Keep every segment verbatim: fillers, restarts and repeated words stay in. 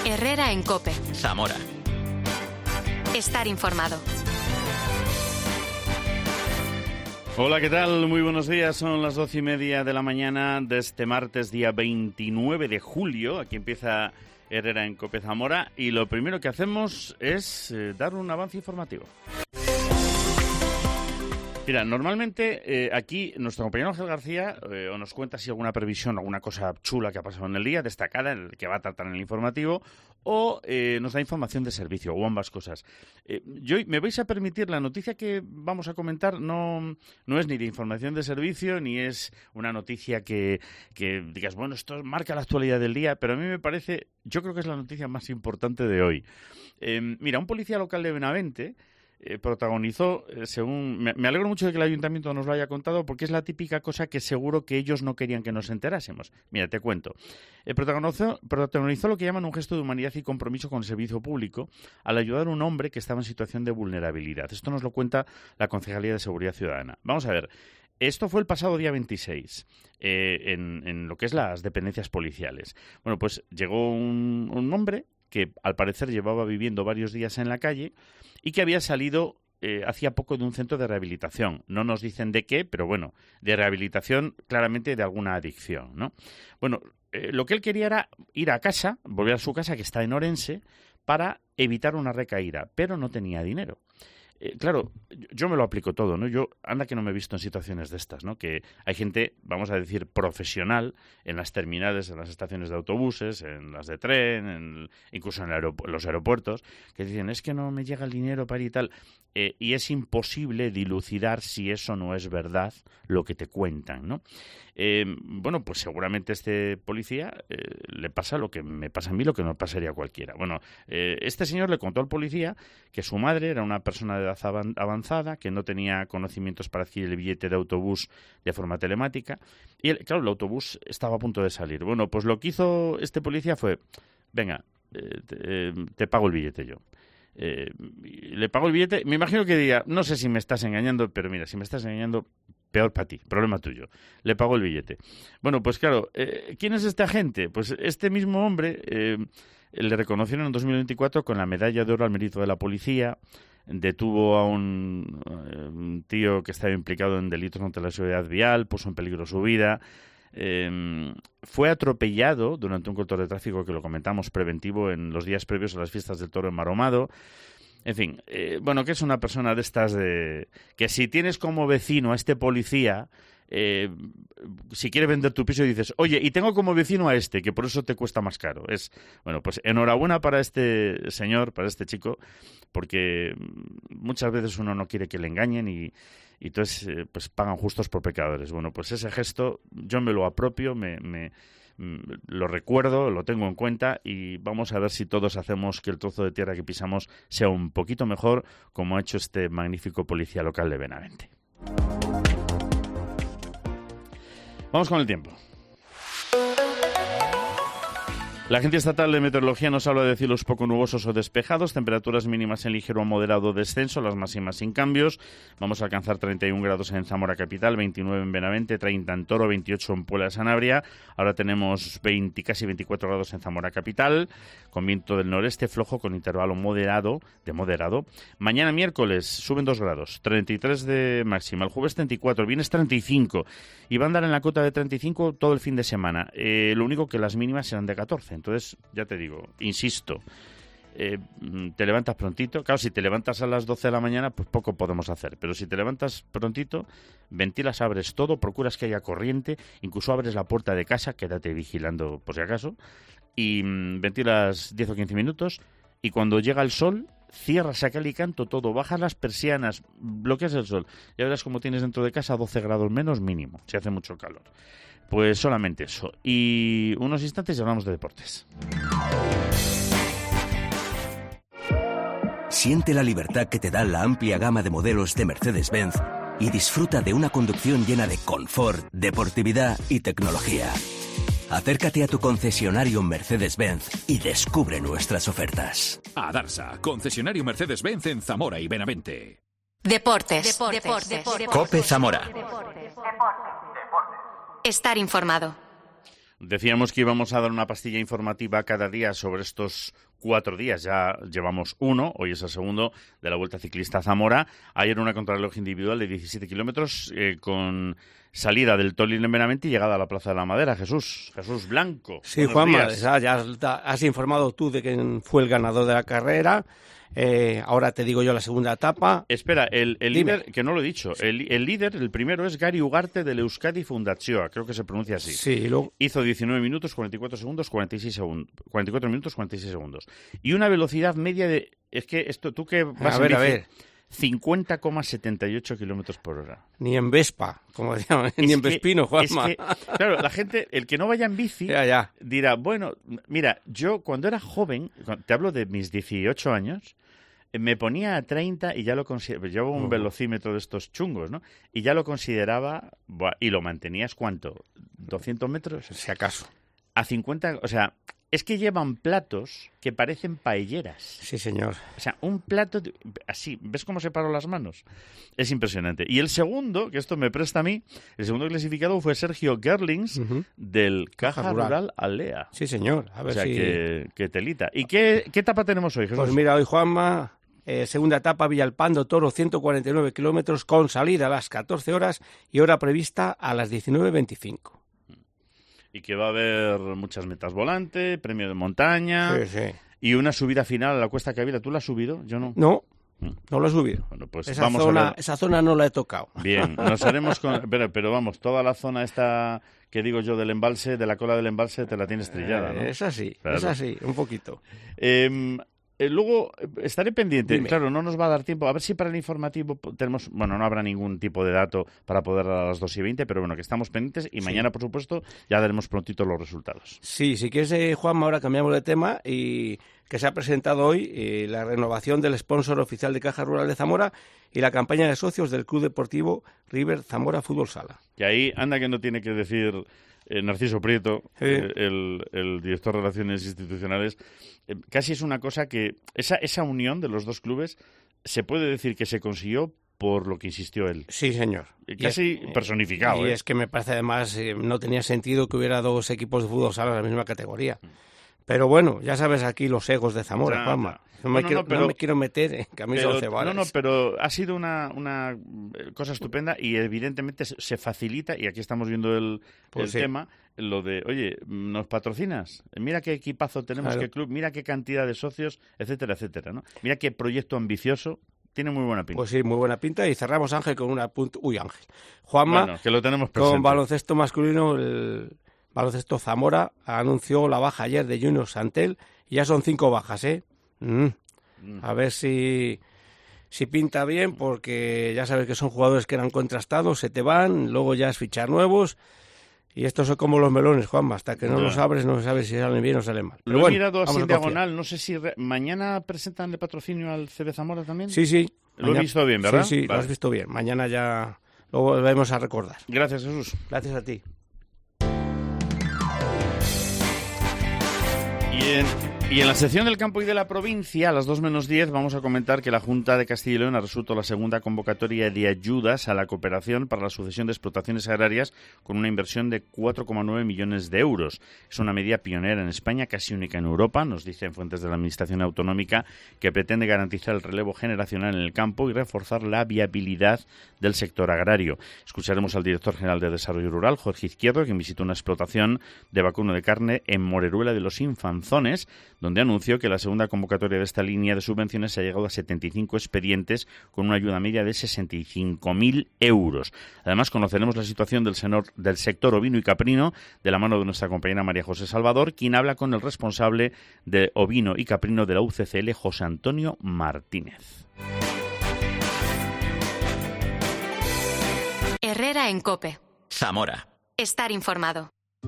Herrera en COPE. Zamora. Estar informado. Hola, ¿qué tal? Muy buenos días. Son las doce y media de la mañana de este martes, día veintinueve de julio. Aquí empieza Herrera en COPE Zamora. Y lo primero que hacemos es eh, dar un avance informativo. Mira, normalmente eh, aquí nuestro compañero Ángel García eh, o nos cuenta si alguna previsión, alguna cosa chula que ha pasado en el día, destacada, en el que va a tratar en el informativo, o eh, nos da información de servicio, o ambas cosas. Eh, yo me vais a permitir, la noticia que vamos a comentar no, no es ni de información de servicio, ni es una noticia que, que digas, bueno, esto marca la actualidad del día, pero a mí me parece, yo creo que es la noticia más importante de hoy. Eh, mira, un policía local de Benavente Eh, protagonizó, eh, según... Me, me alegro mucho de que el ayuntamiento nos lo haya contado, porque es la típica cosa que seguro que ellos no querían que nos enterásemos. Mira, te cuento. Eh, protagonizó, protagonizó lo que llaman un gesto de humanidad y compromiso con el servicio público al ayudar a un hombre que estaba en situación de vulnerabilidad. Esto nos lo cuenta la Concejalía de Seguridad Ciudadana. Vamos a ver. Esto fue el pasado día veintiséis, eh, en, en lo que es las dependencias policiales. Bueno, pues llegó un, un hombre que al parecer llevaba viviendo varios días en la calle y que había salido eh, hacía poco de un centro de rehabilitación. No nos dicen de qué, pero bueno, de rehabilitación claramente de alguna adicción, ¿no? Bueno, eh, lo que él quería era ir a casa, volver a su casa que está en Orense, para evitar una recaída, pero no tenía dinero. Eh, claro, yo me lo aplico todo, ¿no? Yo, anda que no me he visto en situaciones de estas, ¿no? Que hay gente, vamos a decir, profesional en las terminales, en las estaciones de autobuses, en las de tren, en, incluso en aeropu- los aeropuertos, que dicen, es que no me llega el dinero para ir y tal. Eh, y es imposible dilucidar si eso no es verdad lo que te cuentan, ¿no? Eh, bueno, pues seguramente este policía eh, le pasa lo que me pasa a mí, lo que no pasaría a cualquiera. Bueno, eh, este señor le contó al policía que su madre era una persona de edad avanzada, que no tenía conocimientos para adquirir el billete de autobús de forma telemática, y él, claro, el autobús estaba a punto de salir. Bueno, pues lo que hizo este policía fue, venga, eh, te, eh, te pago el billete yo. Eh, le pago el billete, me imagino que diría, no sé si me estás engañando, pero mira, si me estás engañando, peor para ti, problema tuyo. Le pago el billete. Bueno, pues claro, eh, ¿quién es este agente? Pues este mismo hombre eh, le reconocieron en dos mil veinticuatro con la medalla de oro al mérito de la policía. Detuvo a un, uh, un tío que estaba implicado en delitos contra la seguridad vial, puso en peligro su vida. Eh, fue atropellado durante un control de tráfico que lo comentamos preventivo en los días previos a las fiestas del Toro en Maromado. En fin, eh, bueno, que es una persona de estas de que si tienes como vecino a este policía, eh, si quiere vender tu piso y dices, oye, y tengo como vecino a este, que por eso te cuesta más caro. Es, bueno, pues enhorabuena para este señor, para este chico, porque muchas veces uno no quiere que le engañen y, y entonces eh, pues pagan justos por pecadores. Bueno, pues ese gesto yo me lo apropio, me... me lo recuerdo, lo tengo en cuenta y vamos a ver si todos hacemos que el trozo de tierra que pisamos sea un poquito mejor, como ha hecho este magnífico policía local de Benavente. Vamos con el tiempo. La Agencia Estatal de Meteorología nos habla de cielos poco nubosos o despejados, temperaturas mínimas en ligero o moderado descenso, las máximas sin cambios. Vamos a alcanzar treinta y un grados en Zamora capital, veintinueve en Benavente, treinta en Toro, veintiocho en Puebla de Sanabria. Ahora tenemos veinte, casi veinticuatro grados en Zamora capital, con viento del noreste flojo con intervalo moderado, de moderado. Mañana miércoles suben dos grados, treinta y tres de máxima, el jueves treinta y cuatro, el viernes treinta y cinco y va a andar en la cota de treinta y cinco todo el fin de semana. Eh, lo único que las mínimas serán de catorce. Entonces, ya te digo, insisto, eh, te levantas prontito. Claro, si te levantas a las doce de la mañana, pues poco podemos hacer. Pero si te levantas prontito, ventilas, abres todo, procuras que haya corriente, incluso abres la puerta de casa, quédate vigilando por si acaso, y mmm, ventilas diez o quince minutos, y cuando llega el sol, cierras a cal y canto todo, bajas las persianas, bloqueas el sol. Ya verás como tienes dentro de casa doce grados menos mínimo, si hace mucho calor. Pues solamente eso. Y unos instantes y hablamos de deportes. Siente la libertad que te da la amplia gama de modelos de Mercedes-Benz y disfruta de una conducción llena de confort, deportividad y tecnología. Acércate a tu concesionario Mercedes-Benz y descubre nuestras ofertas. Adarsa, concesionario Mercedes-Benz en Zamora y Benavente. Deportes. Deportes. Deportes. Deportes. COPE Zamora. Estar informado. decíamos que íbamos a dar una pastilla informativa cada día sobre estos cuatro días. Ya llevamos uno, hoy es el segundo, de la Vuelta Ciclista a Zamora. Ayer una contrarreloj individual de diecisiete kilómetros eh, con salida del Tolín en Benavente y llegada a la Plaza de la Madera. Jesús, Jesús Blanco. Sí, Juanma, ya, ya has informado tú de quién fue el ganador de la carrera. Eh, ahora te digo yo la segunda etapa. Espera, el, el líder, que no lo he dicho, el, el líder, el primero es Gari Ugarte del Euskadi Fundazioa, creo que se pronuncia así. Sí, luego... Hizo diecinueve minutos, cuarenta y cuatro segundos, cuarenta y seis segundos, cuarenta y cuatro minutos, cuarenta y seis segundos. Y una velocidad media de, es que esto, tú que vas a ver, en a bici, ver. cincuenta coma setenta y ocho kilómetros por hora. Ni en Vespa, como decían, ni en que, Vespino, Juanma. Es que, claro, la gente, el que no vaya en bici, ya, ya. dirá, bueno, mira, yo cuando era joven, te hablo de mis dieciocho años, me ponía a treinta y ya lo consideraba, llevo un uh-huh. velocímetro de estos chungos, ¿no? Y ya lo consideraba, buah, y lo mantenías, ¿cuánto? ¿doscientos metros? Si acaso. A cincuenta, o sea, es que llevan platos que parecen paelleras. Sí, señor. O sea, un plato de, así, ¿ves cómo separo las manos? Es impresionante. Y el segundo, que esto me presta a mí, el segundo clasificado fue Sergio Gerlings, uh-huh. del Caja, Caja Rural. Rural Alea. Sí, señor. A ver o sea, si... que, que telita. ¿Y qué, qué etapa tenemos hoy, Jesús? Pues mira, hoy, Juanma... Eh, segunda etapa, Villalpando, Toro, ciento cuarenta y nueve kilómetros, con salida a las catorce horas y hora prevista a las diecinueve veinticinco. Y que va a haber muchas metas volante, premio de montaña sí, sí. y una subida final a la Cuesta Cavila. ¿Tú la has subido? Yo no. No, no lo he subido. Bueno, pues esa, vamos zona, a ver. esa zona no la he tocado. Bien, nos haremos con... Pero, pero vamos, toda la zona esta que digo yo del embalse, de la cola del embalse, te la tienes trillada, ¿no? Eh, es así, claro. es así, un poquito. Eh... Eh, luego estaré pendiente, Dime. Claro, no nos va a dar tiempo. A ver si para el informativo tenemos, bueno, no habrá ningún tipo de dato para poder dar a las dos y veinte, pero bueno, que estamos pendientes y sí. Mañana, por supuesto, ya daremos prontito los resultados. Sí, si quieres, eh, Juanma, ahora cambiamos de tema y que se ha presentado hoy eh, la renovación del sponsor oficial de Caja Rural de Zamora y la campaña de socios del Club Deportivo River Zamora Fútbol Sala. Y ahí anda que no tiene que decir... Eh, Narciso Prieto, sí. eh, el, el director de Relaciones Institucionales, eh, casi es una cosa que esa, esa unión de los dos clubes se puede decir que se consiguió por lo que insistió él. Sí, señor. Eh, casi y es, personificado. Y ¿eh? es que me parece además eh, no tenía sentido que hubiera dos equipos de fútbol sala en la misma categoría. Pero bueno, ya sabes aquí los egos de Zamora, ya, Juanma. No me, no, quiero, no, pero, no me quiero meter en camisa de once varas. No, no, pero ha sido una, una cosa estupenda y evidentemente se facilita, y aquí estamos viendo el, pues el sí. tema, lo de, oye, ¿nos patrocinas? Mira qué equipazo tenemos, claro. qué club, mira qué cantidad de socios, etcétera, etcétera, ¿no? Mira qué proyecto ambicioso. Tiene muy buena pinta. Pues sí, muy buena pinta. Y cerramos, Ángel, con una punta... Uy, Ángel. Juanma, bueno, que lo tenemos presente. Con baloncesto masculino, el baloncesto Zamora anunció la baja ayer de Junior Santel y ya son cinco bajas, ¿eh? Mm. A ver si, si pinta bien, porque ya sabes que son jugadores que eran contrastados, se te van, luego ya es fichar nuevos, y estos son como los melones, Juanma, hasta que no ya. los abres no sabes si salen bien o salen mal. Pero Lo bueno, he mirado así en diagonal, no sé si... Re... ¿Mañana presentan de patrocinio al C B Zamora también? Sí, sí. Lo mañana... he visto bien, ¿verdad? Sí, sí, vale. Lo has visto bien. Mañana ya lo volvemos a recordar. Gracias, Jesús. Gracias a ti. Y en... Y en la sección del campo y de la provincia, a las dos menos diez, vamos a comentar que la Junta de Castilla y León ha resuelto la segunda convocatoria de ayudas a la cooperación para la sucesión de explotaciones agrarias con una inversión de cuatro coma nueve millones de euros. Es una medida pionera en España, casi única en Europa, nos dicen fuentes de la Administración Autonómica, que pretende garantizar el relevo generacional en el campo y reforzar la viabilidad del sector agrario. Escucharemos al director general de Desarrollo Rural, Jorge Izquierdo, quien visitó una explotación de vacuno de carne en Moreruela de los Infanzones, donde anunció que la segunda convocatoria de esta línea de subvenciones ha llegado a setenta y cinco expedientes con una ayuda media de sesenta y cinco mil euros. Además, conoceremos la situación del, senor, del sector ovino y caprino de la mano de nuestra compañera María José Salvador, quien habla con el responsable de ovino y caprino de la U C C L, José Antonio Martínez. Herrera en COPE. Zamora. Estar informado.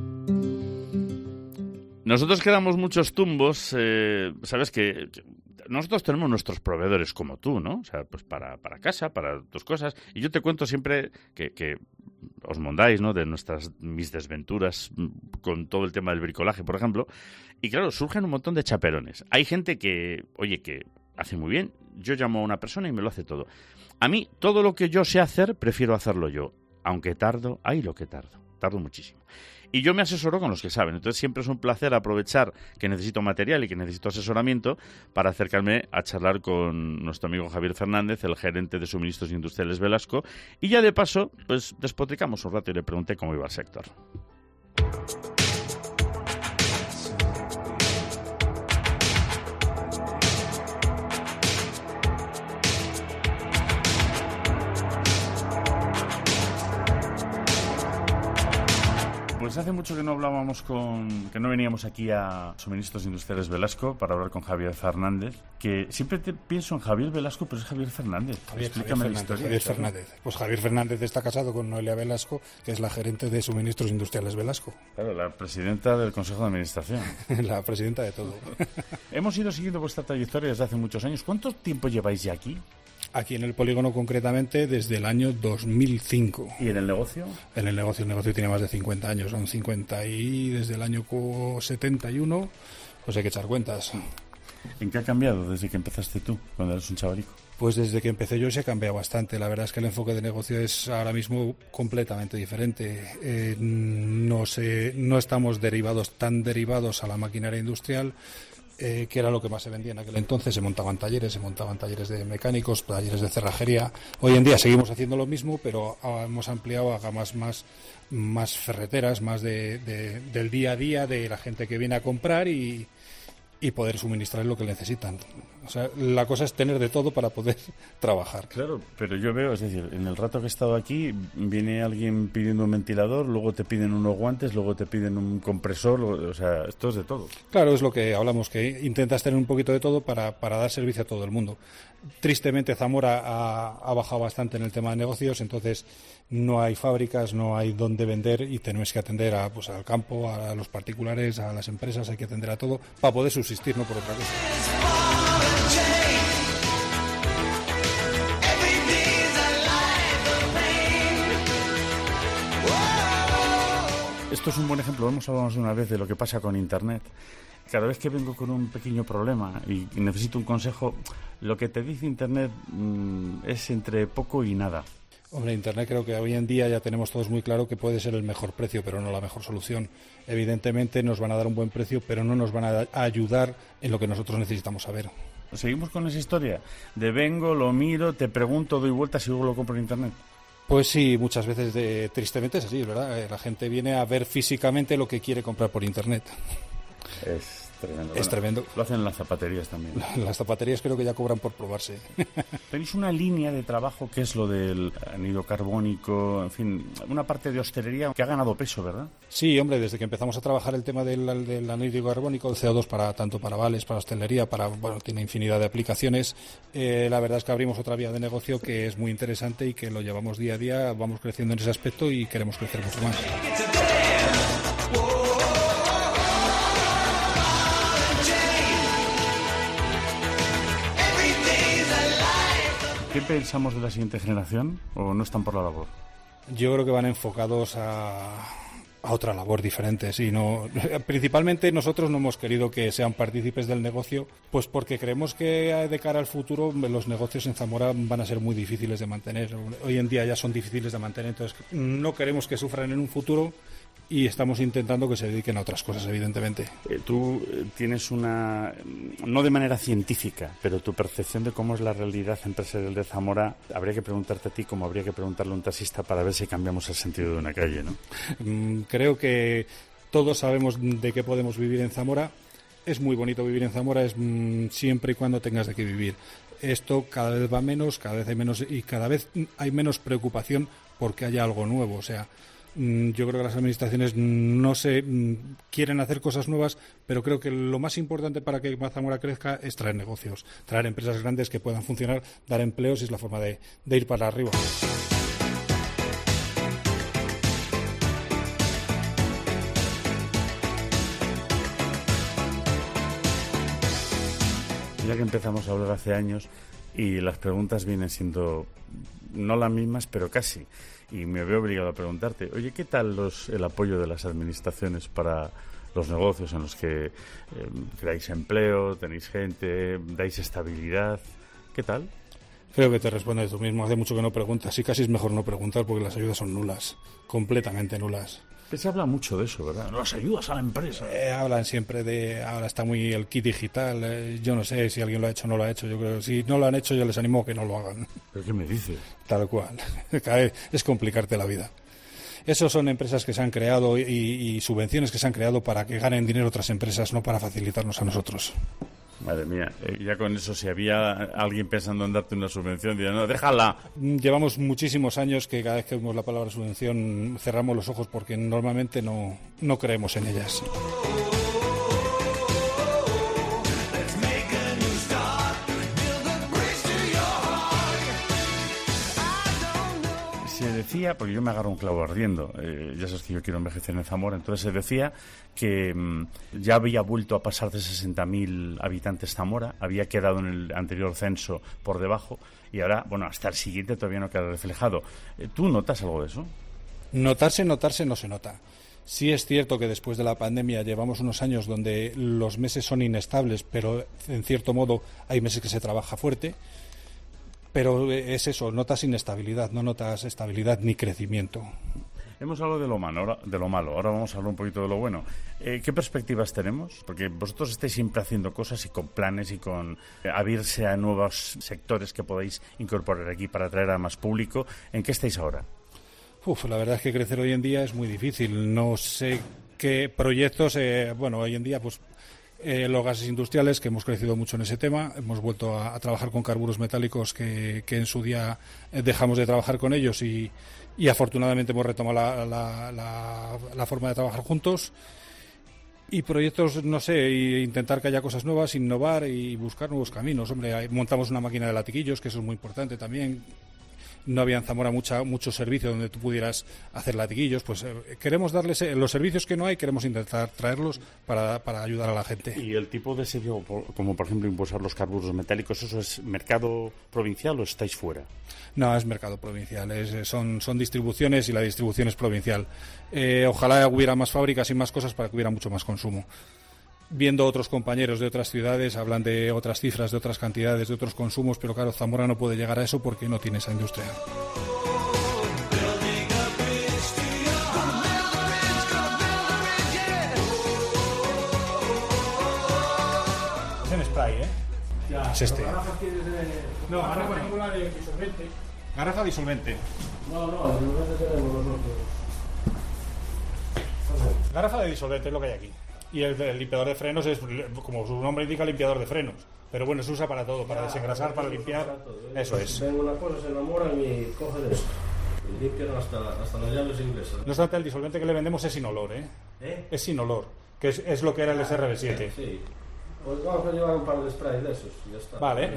Nosotros que damos muchos tumbos, eh, sabes que nosotros tenemos nuestros proveedores como tú, ¿no? O sea, pues para, para casa, para tus cosas. Y yo te cuento siempre que, que os mondáis, ¿no? De nuestras mis desventuras con todo el tema del bricolaje, por ejemplo. Y claro, surgen un montón de chaperones. Hay gente que, oye, que hace muy bien. Yo llamo a una persona y me lo hace todo. A mí, todo lo que yo sé hacer, prefiero hacerlo yo. Aunque tardo, ay, lo que tardo. tardo muchísimo. Y yo me asesoro con los que saben. Entonces siempre es un placer aprovechar que necesito material y que necesito asesoramiento para acercarme a charlar con nuestro amigo Javier Fernández, el gerente de suministros industriales Velasco. Y ya de paso, pues despotricamos un rato y le pregunté cómo iba el sector. Pues hace mucho que no hablábamos con, que no veníamos aquí a Suministros Industriales Velasco para hablar con Javier Fernández, que siempre te pienso en Javier Velasco, pero es Javier Fernández. Javier, Explícame Javier la Fernández, historia. Javier Fernández. Pues Javier Fernández está casado con Noelia Velasco, que es la gerente de Suministros Industriales Velasco. Claro, la presidenta del Consejo de Administración. La presidenta de todo. Hemos ido siguiendo vuestra trayectoria desde hace muchos años. ¿Cuánto tiempo lleváis ya aquí? Aquí en el polígono concretamente desde el año dos mil cinco. ¿Y en el negocio? En el negocio, el negocio tiene más de cincuenta años, son cincuenta y desde el año setenta y uno, pues hay que echar cuentas. ¿En qué ha cambiado desde que empezaste tú, cuando eres un chavalico? Pues desde que empecé yo se ha cambiado bastante. La verdad es que el enfoque de negocio es ahora mismo completamente diferente. Eh, no, se, no estamos derivados tan derivados a la maquinaria industrial, Eh, que era lo que más se vendía en aquel entonces. Se montaban talleres, se montaban talleres de mecánicos, talleres de cerrajería. Hoy en día seguimos haciendo lo mismo, pero hemos ampliado a gamas más, más ferreteras, más de, de, del día a día, de la gente que viene a comprar y, y poder suministrar lo que necesitan. O sea, la cosa es tener de todo para poder trabajar. Claro, pero yo veo, es decir, en el rato que he estado aquí, viene alguien pidiendo un ventilador, luego te piden unos guantes, luego te piden un compresor, luego, o sea, esto es de todo. Claro, es lo que hablamos, que intentas tener un poquito de todo para, para dar servicio a todo el mundo. Tristemente Zamora ha, ha bajado bastante en el tema de negocios, entonces no hay fábricas, no hay dónde vender y tenemos que atender a, pues, al campo, a los particulares, a las empresas, hay que atender a todo para poder subsistir, no por otra cosa. Esto es un buen ejemplo, hemos hablado más de una vez de lo que pasa con Internet. Cada vez que vengo con un pequeño problema y necesito un consejo, lo que te dice Internet mmm, es entre poco y nada. Hombre, Internet creo que hoy en día ya tenemos todos muy claro que puede ser el mejor precio, pero no la mejor solución. Evidentemente nos van a dar un buen precio, pero no nos van a ayudar en lo que nosotros necesitamos saber. Seguimos con esa historia de vengo, lo miro, te pregunto, doy vueltas y luego lo compro en Internet. Pues sí, muchas veces de, tristemente es así, ¿verdad? La gente viene a ver físicamente lo que quiere comprar por Internet. Es tremendo. Es bueno, tremendo. Lo hacen en las zapaterías también. Las zapaterías creo que ya cobran por probarse. Tenéis una línea de trabajo que es lo del anhídrido carbónico, en fin, una parte de hostelería que ha ganado peso, ¿verdad? Sí, hombre, desde que empezamos a trabajar el tema del, del anhídrido carbónico, el C O dos, para tanto para vales, para hostelería, para, bueno, tiene infinidad de aplicaciones. Eh, la verdad es que abrimos otra vía de negocio que es muy interesante y que lo llevamos día a día, vamos creciendo en ese aspecto y queremos crecer mucho más. ¿Qué pensamos de la siguiente generación o no están por la labor? Yo creo que van enfocados a, a otra labor diferente. Sí, no, principalmente nosotros no hemos querido que sean partícipes del negocio, pues porque creemos que de cara al futuro los negocios en Zamora van a ser muy difíciles de mantener. Hoy en día ya son difíciles de mantener, entonces no queremos que sufran en un futuro y estamos intentando que se dediquen a otras cosas, evidentemente. Eh, tú tienes una, no de manera científica, pero tu percepción de cómo es la realidad empresarial de Zamora, habría que preguntarte a ti como habría que preguntarle a un taxista para ver si cambiamos el sentido de una calle, ¿no? Mm, creo que todos sabemos de qué podemos vivir en Zamora. Es muy bonito vivir en Zamora, es mm, siempre y cuando tengas de qué vivir. Esto cada vez va menos, cada vez hay menos y cada vez hay menos preocupación porque haya algo nuevo, o sea, yo creo que las administraciones no se quieren hacer cosas nuevas, pero creo que lo más importante para que Zamora crezca es traer negocios, traer empresas grandes que puedan funcionar, dar empleos y es la forma de, de ir para arriba. Ya que empezamos a hablar hace años y las preguntas vienen siendo no las mismas, pero casi. Y me veo obligado a preguntarte, oye, ¿qué tal los, el apoyo de las administraciones para los negocios en los que eh, creáis empleo, tenéis gente, dais estabilidad? ¿Qué tal? Creo que te respondes tú mismo. Hace mucho que no preguntas y casi es mejor no preguntar porque las ayudas son nulas, completamente nulas. Que se habla mucho de eso, ¿verdad? Las ayudas a la empresa. Eh, hablan siempre de... Ahora está muy el kit digital. Eh, yo no sé si alguien lo ha hecho o no lo ha hecho. Yo creo que si no lo han hecho, yo les animo a que no lo hagan. ¿Pero qué me dices? Tal cual. Es complicarte la vida. Esos son empresas que se han creado y, y subvenciones que se han creado para que ganen dinero otras empresas, no para facilitarnos a nosotros. Madre mía, eh, ya con eso, si había alguien pensando en darte una subvención, diría, no, déjala. Llevamos muchísimos años que cada vez que vemos la palabra subvención cerramos los ojos porque normalmente no, no creemos en ellas. Se decía, porque yo me agarro un clavo ardiendo, eh, ya sabes que yo quiero envejecer en Zamora, entonces se decía que mmm, ya había vuelto a pasar de sesenta mil habitantes Zamora, había quedado en el anterior censo por debajo y ahora, bueno, hasta el siguiente todavía no queda reflejado. Eh, ¿Tú notas algo de eso? Notarse, notarse no se nota. Sí es cierto que después de la pandemia llevamos unos años donde los meses son inestables, pero en cierto modo hay meses que se trabaja fuerte. Pero es eso, notas inestabilidad, no notas estabilidad ni crecimiento. Hemos hablado de lo malo, ahora, de lo malo. Ahora vamos a hablar un poquito de lo bueno. Eh, ¿Qué perspectivas tenemos? Porque vosotros estáis siempre haciendo cosas y con planes y con eh, abrirse a nuevos sectores que podáis incorporar aquí para atraer a más público. ¿En qué estáis ahora? Uf, la verdad es que crecer hoy en día es muy difícil. No sé qué proyectos, eh, bueno, hoy en día pues... Eh, los gases industriales, que hemos crecido mucho en ese tema, hemos vuelto a, a trabajar con carburos metálicos que, que en su día eh, dejamos de trabajar con ellos y, y afortunadamente hemos retomado la, la, la, la forma de trabajar juntos. Y proyectos, no sé, y intentar que haya cosas nuevas, innovar y buscar nuevos caminos. Hombre, montamos una máquina de latiguillos, que eso es muy importante también. No había en Zamora mucha, mucho servicio donde tú pudieras hacer latiguillos. Pues eh, queremos darles eh, los servicios que no hay, queremos intentar traerlos para, para ayudar a la gente. ¿Y el tipo de servicio, como por ejemplo impulsar los carburos metálicos, eso es mercado provincial o estáis fuera? No, es mercado provincial, es, son, son distribuciones y la distribución es provincial. Eh, ojalá hubiera más fábricas y más cosas para que hubiera mucho más consumo. Viendo otros compañeros de otras ciudades, hablan de otras cifras, de otras cantidades, de otros consumos, pero claro, Zamora no puede llegar a eso porque no tiene esa industria. Es en spray, ¿eh? Ya, es este. No, garrafa ninguna de disolvente. Garrafa disolvente. No, no, disolvente tenemos nosotros. Garrafa de disolvente es lo que hay aquí. Y el, el limpiador de frenos es, como su nombre indica, limpiador de frenos. Pero bueno, se usa para todo, para desengrasar, para limpiar. Eso es. Ven una cosa, se enamoran y cogen eso. Y limpian hasta, hasta las llaves inglesas. No obstante, el disolvente que le vendemos es sin olor, ¿eh? ¿Eh? Es sin olor, que es, es lo que era el S R B siete. Sí. Pues vamos a llevar un par de spray de esos y ya está. Vale.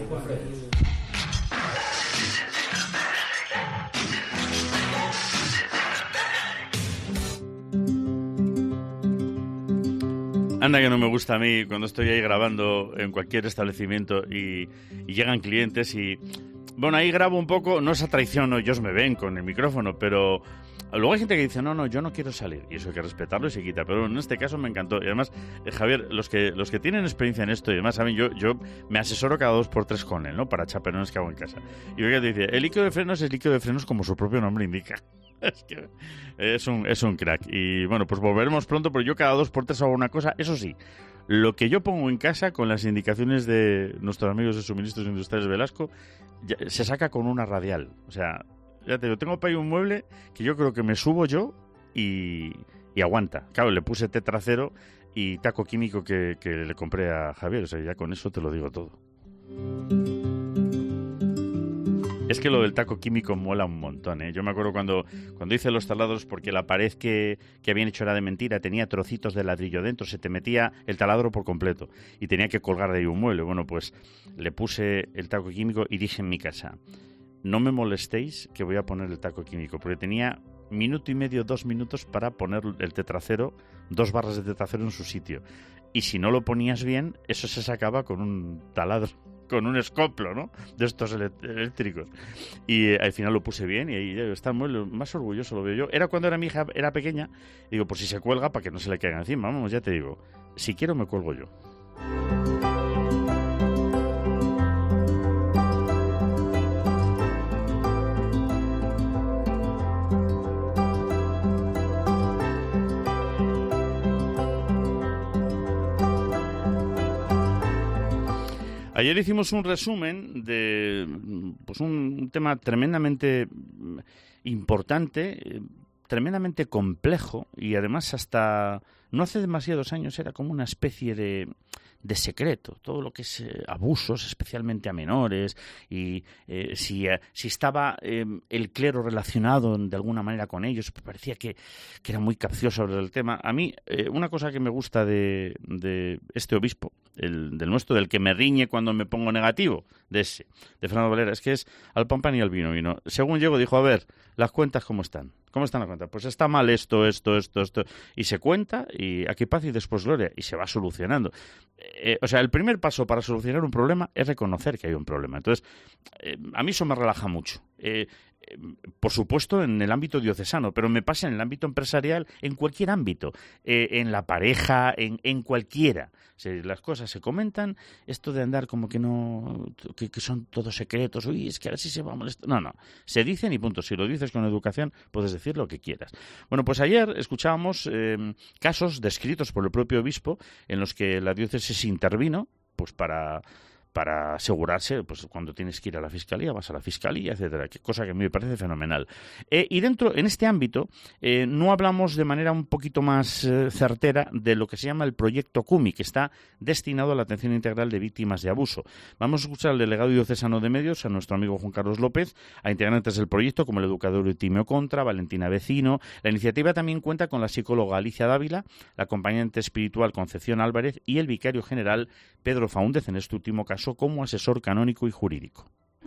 Anda que no me gusta a mí cuando estoy ahí grabando en cualquier establecimiento y, y llegan clientes y... Bueno, ahí grabo un poco, no es a traición, no, ellos me ven con el micrófono, pero luego hay gente que dice, no, no, yo no quiero salir, y eso hay que respetarlo y se quita, pero en este caso me encantó. Y además, eh, Javier, los que los que tienen experiencia en esto y además saben, yo yo me asesoro cada dos por tres con él, ¿no? Para chaperones que hago en casa. Y oiga, te dice, el líquido de frenos es líquido de frenos como su propio nombre indica. Es que es un, es un crack. Y bueno, pues volveremos pronto, pero yo cada dos por tres hago una cosa, eso sí. Lo que yo pongo en casa, con las indicaciones de nuestros amigos de Suministros Industriales Velasco, ya, se saca con una radial. O sea, ya te digo, tengo para ahí un mueble que yo creo que me subo yo y, y aguanta. Claro, le puse tetracero y taco químico que, que le compré a Javier. O sea, ya con eso te lo digo todo. Es que lo del taco químico mola un montón, ¿eh? Yo me acuerdo cuando, cuando hice los taladros, porque la pared que, que habían hecho era de mentira, tenía trocitos de ladrillo dentro, se te metía el taladro por completo y tenía que colgar de ahí un mueble. Bueno, pues le puse el taco químico y dije en mi casa, no me molestéis que voy a poner el taco químico, porque tenía minuto y medio, dos minutos para poner el tetracero, dos barras de tetracero en su sitio. Y si no lo ponías bien, eso se sacaba con un taladro, con un escoplo, ¿no? De estos eléctricos. Y eh, al final lo puse bien y ahí está muy más orgulloso, lo veo yo. Era cuando era mi hija, era pequeña, y digo, pues si se cuelga, para que no se le caiga encima. Vamos, ya te digo, si quiero me cuelgo yo. Ayer hicimos un resumen de pues un tema tremendamente importante, tremendamente complejo y además hasta no hace demasiados años era como una especie de, de secreto, todo lo que es eh, abusos, especialmente a menores, y eh, si, eh, si estaba eh, el clero relacionado de alguna manera con ellos, pues parecía que, que era muy capcioso sobre el tema. A mí, eh, una cosa que me gusta de, de este obispo, el del nuestro, del que me riñe cuando me pongo negativo, de ese, de Fernando Valera, es que es al pan pan y al vino vino. Según llego, dijo, a ver, las cuentas cómo están. ¿Cómo están las cuentas? Pues está mal esto, esto, esto, esto. Y se cuenta, y aquí paz y después gloria, y se va solucionando. Eh, o sea, el primer paso para solucionar un problema es reconocer que hay un problema. Entonces, eh, a mí eso me relaja mucho. Eh, eh, por supuesto, en el ámbito diocesano, pero me pasa en el ámbito empresarial, en cualquier ámbito, eh, en la pareja, en, en cualquiera. O sea, las cosas se comentan, esto de andar como que no, que, que son todos secretos, uy, es que ahora sí se va a molestar. No, no, se dicen y punto. Si lo dices con educación, puedes decir lo que quieras. Bueno, pues ayer escuchábamos eh, casos descritos por el propio obispo en los que la diócesis intervino, pues para... para asegurarse, pues cuando tienes que ir a la fiscalía, vas a la fiscalía, etcétera, que cosa que a mí me parece fenomenal. Eh, y dentro, en este ámbito, eh, no hablamos de manera un poquito más eh, certera de lo que se llama el proyecto CUMI, que está destinado a la atención integral de víctimas de abuso. Vamos a escuchar al delegado diocesano de medios, a nuestro amigo Juan Carlos López, a integrantes del proyecto, como el educador Eutimio Contra, Valentina Vecino. La iniciativa también cuenta con la psicóloga Alicia Dávila, la acompañante espiritual Concepción Álvarez y el vicario general Pedro Faúndez, en este último caso, como asesor canónico y jurídico.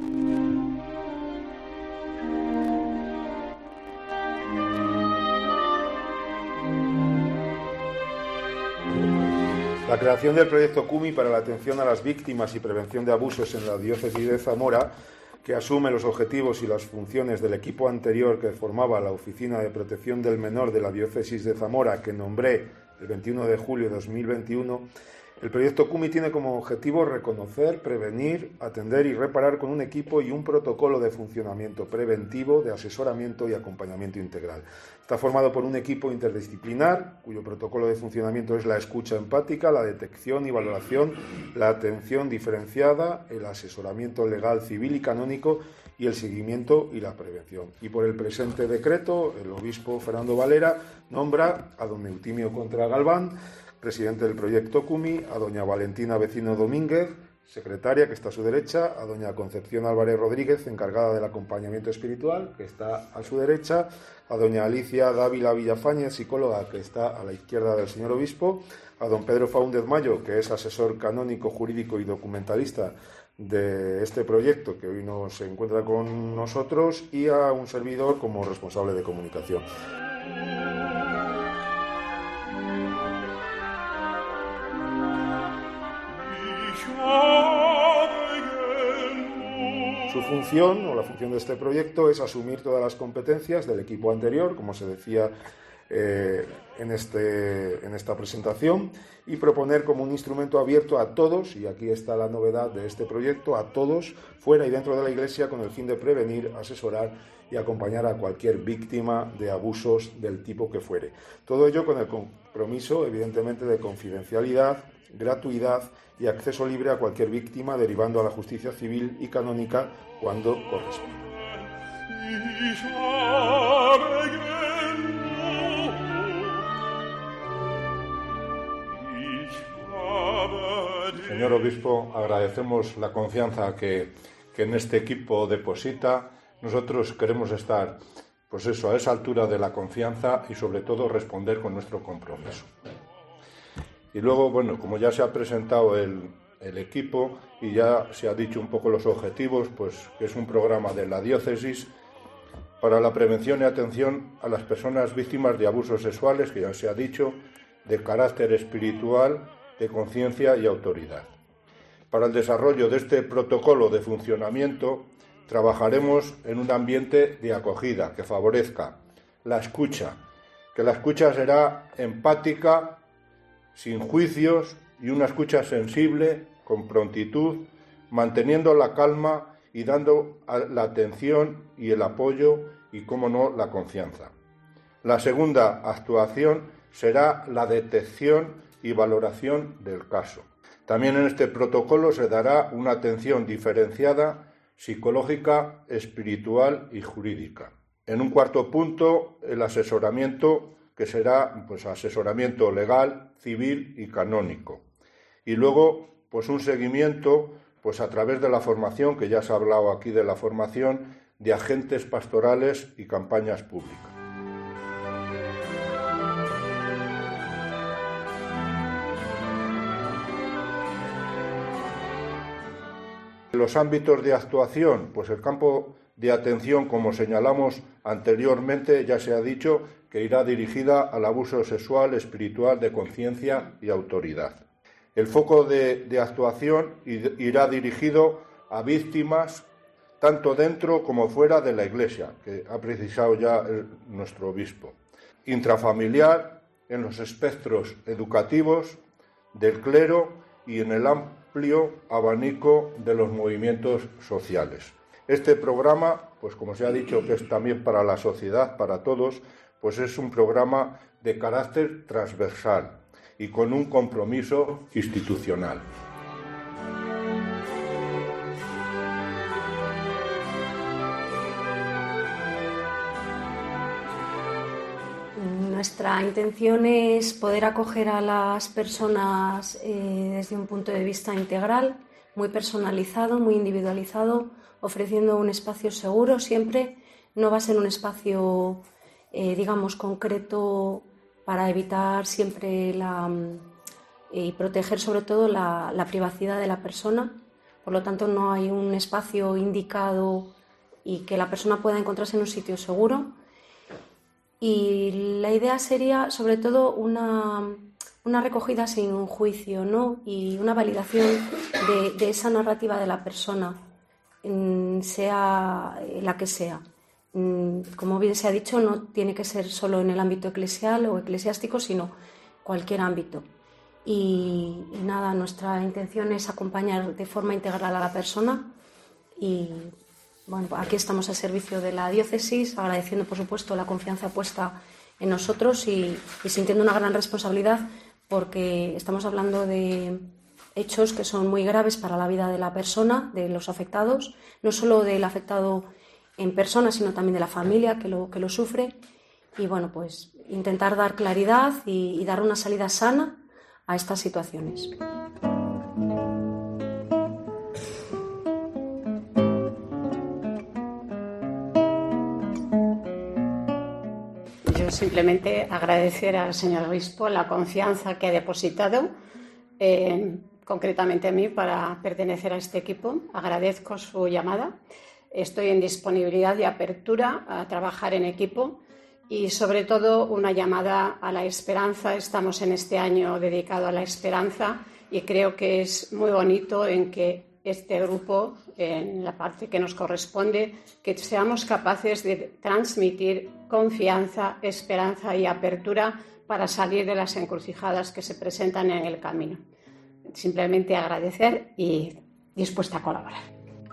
La creación del proyecto CUMI para la atención a las víctimas y prevención de abusos en la diócesis de Zamora, que asume los objetivos y las funciones del equipo anterior que formaba la Oficina de Protección del Menor de la diócesis de Zamora, que nombré el veintiuno de julio de dos mil veintiuno, el proyecto CUMI tiene como objetivo reconocer, prevenir, atender y reparar con un equipo y un protocolo de funcionamiento preventivo, de asesoramiento y acompañamiento integral. Está formado por un equipo interdisciplinar, cuyo protocolo de funcionamiento es la escucha empática, la detección y valoración, la atención diferenciada, el asesoramiento legal, civil y canónico y el seguimiento y la prevención. Y por el presente decreto, el obispo Fernando Valera nombra a don Eutimio Contra Galván, presidente del proyecto CUMI, a doña Valentina Vecino Domínguez, secretaria, que está a su derecha, a doña Concepción Álvarez Rodríguez, encargada del acompañamiento espiritual, que está a su derecha, a doña Alicia Dávila Villafañez, psicóloga, que está a la izquierda del señor obispo, a don Pedro Faúndez Mayo, que es asesor canónico, jurídico y documentalista de este proyecto, que hoy no se encuentra con nosotros, y a un servidor como responsable de comunicación. Su función, o la función de este proyecto, es asumir todas las competencias del equipo anterior, como se decía eh, en, este, en esta presentación, y proponer como un instrumento abierto a todos, y aquí está la novedad de este proyecto, a todos, fuera y dentro de la Iglesia, con el fin de prevenir, asesorar y acompañar a cualquier víctima de abusos del tipo que fuere. Todo ello con el compromiso, evidentemente, de confidencialidad, gratuidad y acceso libre a cualquier víctima, derivando a la justicia civil y canónica cuando corresponda. Señor obispo, agradecemos la confianza que, que en este equipo deposita. Nosotros queremos estar, pues eso, a esa altura de la confianza y sobre todo responder con nuestro compromiso. Y luego, bueno, como ya se ha presentado el, el equipo y ya se ha dicho un poco los objetivos, pues que es un programa de la diócesis para la prevención y atención a las personas víctimas de abusos sexuales, que ya se ha dicho, de carácter espiritual, de conciencia y autoridad. Para el desarrollo de este protocolo de funcionamiento, trabajaremos en un ambiente de acogida que favorezca la escucha, que la escucha será empática, sin juicios y una escucha sensible, con prontitud, manteniendo la calma y dando la atención y el apoyo y, cómo no, la confianza. La segunda actuación será la detección y valoración del caso. También en este protocolo se dará una atención diferenciada psicológica, espiritual y jurídica. En un cuarto punto, el asesoramiento, que será pues, asesoramiento legal, civil y canónico. Y luego, pues un seguimiento pues, a través de la formación, que ya se ha hablado aquí de la formación, de agentes pastorales y campañas públicas. Los ámbitos de actuación, pues el campo de atención, como señalamos anteriormente, ya se ha dicho que irá dirigida al abuso sexual, espiritual, de conciencia y autoridad. El foco de, de actuación irá dirigido a víctimas tanto dentro como fuera de la Iglesia, que ha precisado ya el, nuestro obispo. Intrafamiliar, en los espectros educativos, del clero y en el amplio abanico de los movimientos sociales. Este programa, pues como se ha dicho que es también para la sociedad, para todos, pues es un programa de carácter transversal y con un compromiso institucional. Nuestra intención es poder acoger a las personas eh, desde un punto de vista integral, muy personalizado, muy individualizado, ofreciendo un espacio seguro siempre. No va a ser un espacio, eh, digamos, concreto para evitar siempre la, eh, y proteger sobre todo la, la privacidad de la persona. Por lo tanto, no hay un espacio indicado y que la persona pueda encontrarse en un sitio seguro. Y la idea sería, sobre todo, una, una recogida sin un juicio, ¿no? Y una validación de, de esa narrativa de la persona, sea la que sea. Como bien se ha dicho, no tiene que ser solo en el ámbito eclesial o eclesiástico, sino cualquier ámbito. Y, y nada, nuestra intención es acompañar de forma integral a la persona y... Bueno, aquí estamos al servicio de la diócesis, agradeciendo, por supuesto, la confianza puesta en nosotros y, y sintiendo una gran responsabilidad porque estamos hablando de hechos que son muy graves para la vida de la persona, de los afectados, no solo del afectado en persona, sino también de la familia que lo, que lo sufre. Y bueno, pues intentar dar claridad y, y dar una salida sana a estas situaciones. Simplemente agradecer al señor obispo la confianza que ha depositado, eh, concretamente a mí, para pertenecer a este equipo. Agradezco su llamada. Estoy en disponibilidad y apertura a trabajar en equipo y, sobre todo, una llamada a la esperanza. Estamos en este año dedicado a la esperanza y creo que es muy bonito en que este grupo, en la parte que nos corresponde, que seamos capaces de transmitir confianza, esperanza y apertura para salir de las encrucijadas que se presentan en el camino. Simplemente agradecer y dispuesta a colaborar.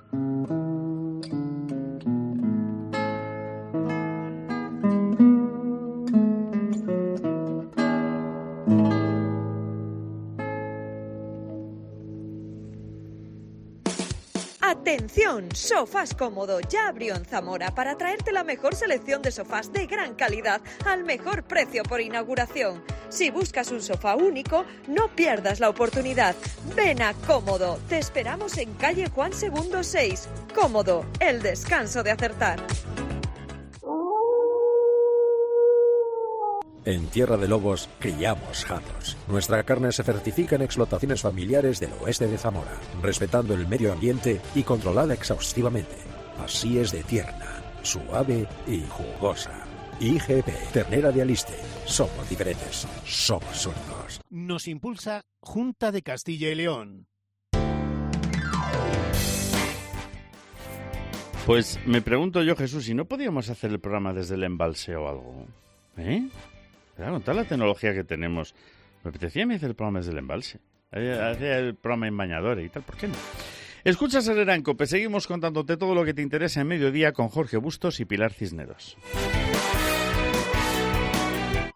¡Atención! Sofás Cómodo ya abrió en Zamora para traerte la mejor selección de sofás de gran calidad al mejor precio por inauguración. Si buscas un sofá único, no pierdas la oportunidad. Ven a Cómodo. Te esperamos en calle Juan segundo seis. Cómodo, el descanso de acertar. En Tierra de Lobos criamos hatos. Nuestra carne se certifica en explotaciones familiares del oeste de Zamora, respetando el medio ambiente y controlada exhaustivamente. Así es de tierna, suave y jugosa. I G P, ternera de Aliste. Somos diferentes, somos únicos. Nos impulsa Junta de Castilla y León. Pues me pregunto yo, Jesús, si no podíamos hacer el programa desde el embalse o algo, ¿eh? Claro, con toda la tecnología que tenemos, me apetecía a mí hacer el programa desde el embalse. Hacía el programa en bañadores y tal, ¿por qué no? Escuchas Herrera en COPE, seguimos contándote todo lo que te interesa en mediodía con Jorge Bustos y Pilar Cisneros.